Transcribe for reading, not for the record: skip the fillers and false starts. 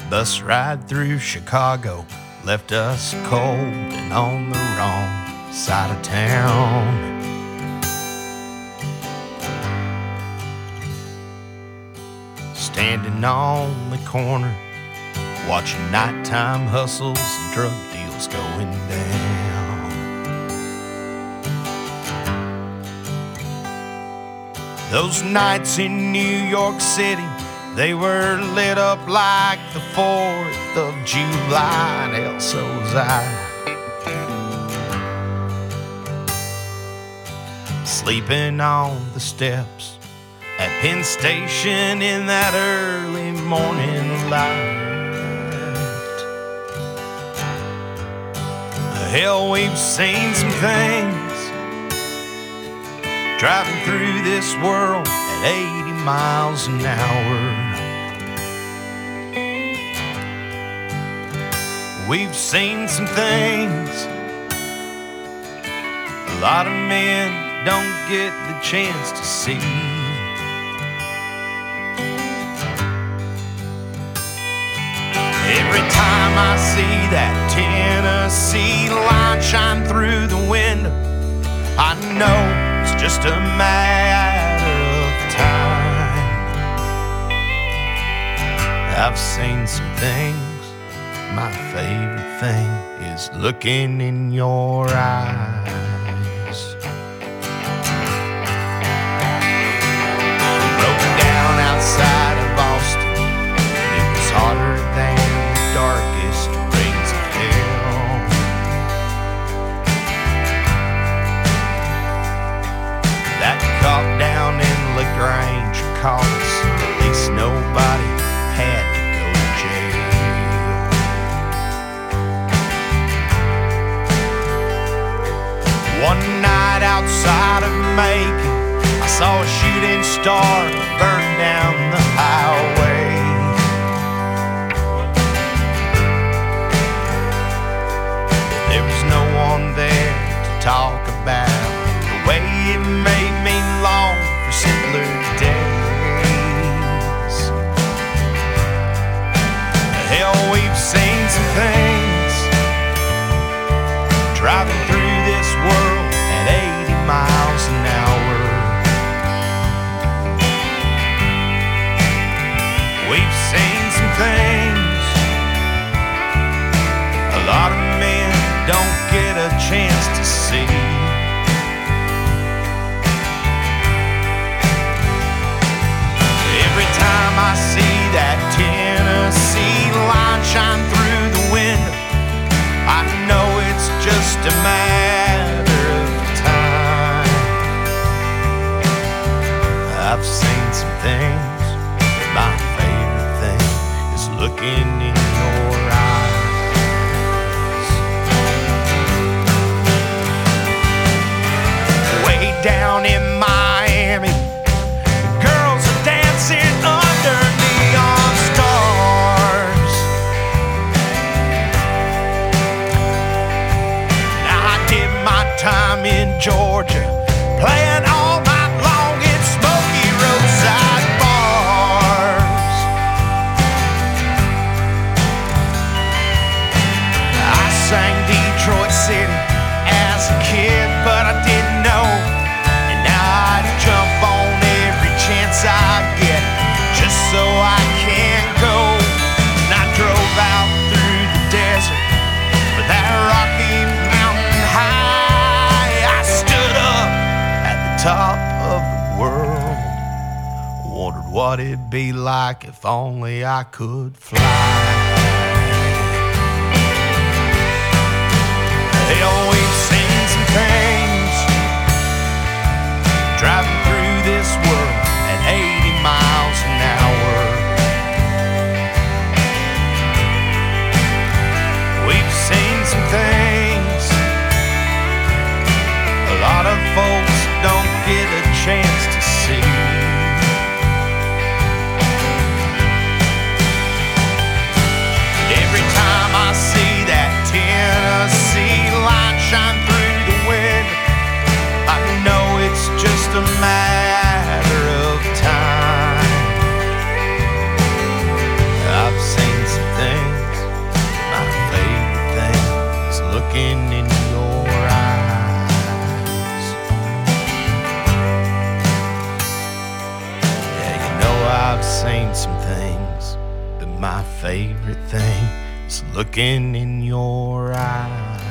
Bus ride through Chicago left us cold and on the wrong side of town. Standing on the corner, watching nighttime hustles and drug deals going down. Those nights in New York City, they were lit up like the 4th of July, and so was I. Sleeping on the steps at Penn Station in that early morning light. Hell, we've seen some things driving through this world at 80 miles an hour. We've seen some things a lot of men don't get the chance to see. Every time I see that Tennessee line shine through the window, I know it's just a matter of time. I've seen some things, my favorite thing is looking in your eyes. Broke down outside of Austin, it was hotter than the darkest rains of hell. That cop down in LaGrange caught us, at least nobody had to go to jail. One night outside of Macon, I saw a shooting star burn down the highway. There was no one there to talk about the way it made me long for simpler days. Hell, we've seen some things driving through this world at 80 miles an hour. We've seen some things a lot of men don't get a chance to see. Every time I see that Tennessee line shine through the window, I know it's just a matter of time. I've seen some things, but my favorite thing is looking in your eyes. Way down in Miami, the girls are dancing under neon stars. Now I did my time in Georgia, playing all night long in smoky roadside bars. I sang Detroit City as a kid, but I didn't know. And now I jump on every chance I get, just so I can go. And I drove out through the desert for that Rocky Mountain high. I stood up at the top of the world, wondered what it'd be like if only I could fly. Hell, we've seen some things driving through this world at 80 miles an hour. We've seen some things a lot of folks don't get a chance to see. I've seen some things, but my favorite thing is looking in your eyes.